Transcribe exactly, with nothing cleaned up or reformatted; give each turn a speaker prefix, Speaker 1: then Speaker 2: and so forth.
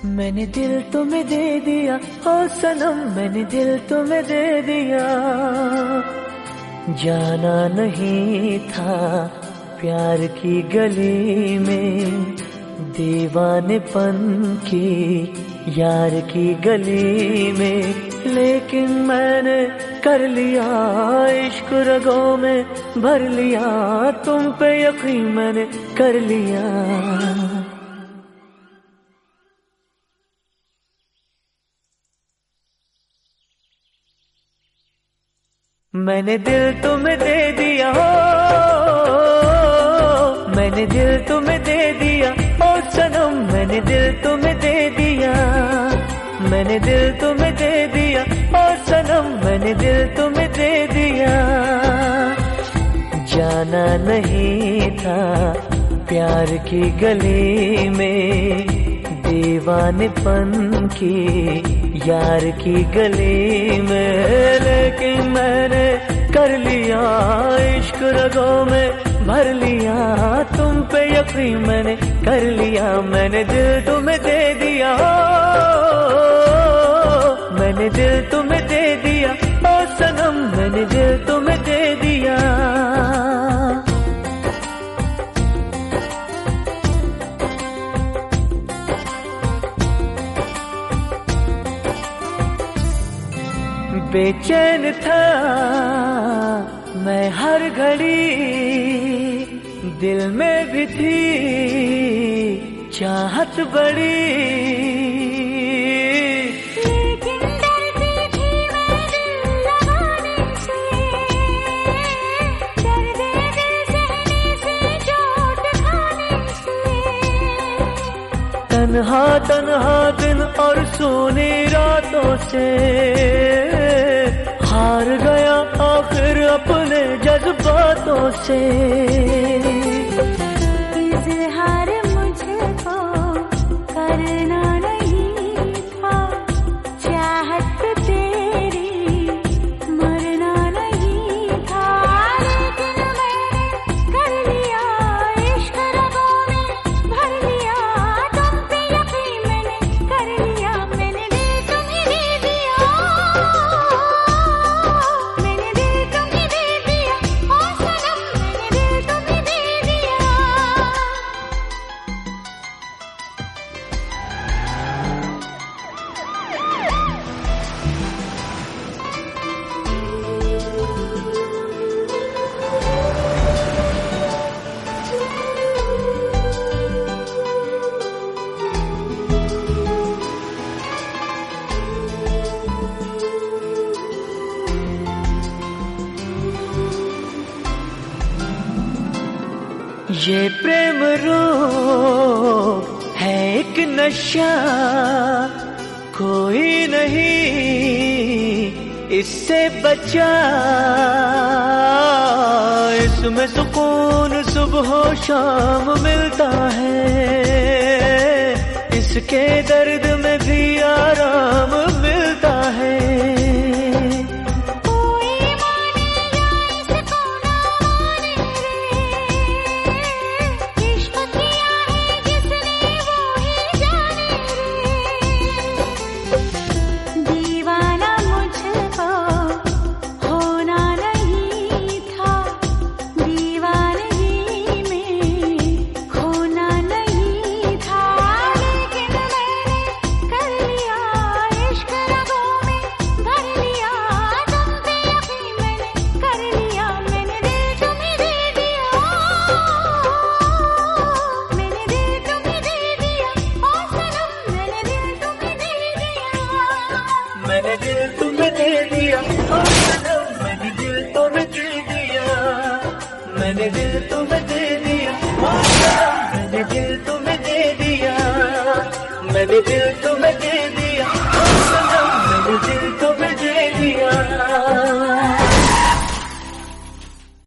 Speaker 1: मैंने दिल तुम्हें दे दिया ओ सनम, मैंने दिल तुम्हें दे दिया। जाना नहीं था प्यार की गली में, दीवानेपन की यार की गली में, लेकिन मैंने कर लिया इश्क रगों में भर लिया, तुम पे यकीन मैंने कर लिया। मैंने दिल तुम्हें दे दिया हो, मैंने दिल तुम्हें दे दिया ओ सनम, मैंने दिल तुम्हें दे दिया। मैंने दिल तुम्हें दे दिया ओ सनम, मैंने दिल तुम्हें दे दिया। जाना नहीं था प्यार की गली में, दीवानेपन की यार की गली में, लेकिन मैंने कर लिया इश्क रगों में भर लिया, तुम पे यकीन मैंने कर लिया। मैंने दिल तुम्हें दे दिया, मैंने दिल तुम्हें दे दिया ओ सनम, मैंने दिल तुम्हें दे दिया। बेचैन था मैं हर घड़ी, दिल में भी थी चाहत बड़ी,
Speaker 2: लेकिन डरती थी मैं दिल लगाने से, दर्द दिल सहने से, चोट खाने से।
Speaker 1: तन्हा तन्हा दिन और सोनी रातों से, हार गया आखिर अपने जज्बातों से।
Speaker 2: इज़हार मुझको करना नहीं था, चाहत तेरी मरना नहीं था, लेकिन मैंने कर लिया इश्क रगों में भर लिया, तुम पे यकीन मैंने कर लिया। मैंने दिल तुम्हें दे दिया, मैंने दिल तुम्हें दे दिया ओ सनम, मैंने दिल तुम्हें दे दिया।
Speaker 1: ये प्रेम रोग है एक नशा, कोई नहीं इससे बचा। इसमें सुकून सुबह शाम मिलता है, इसके दर्द में भी आराम मिलता है। मैंने दिल तुम्हें दे दिया ओ सनम, मैंने दिल तुम्हें दे दिया। मैंने दिल तुम्हें दे दिया ओ सनम, मैंने दिल तुम्हें दे दिया। मैंने दिल तुम्हें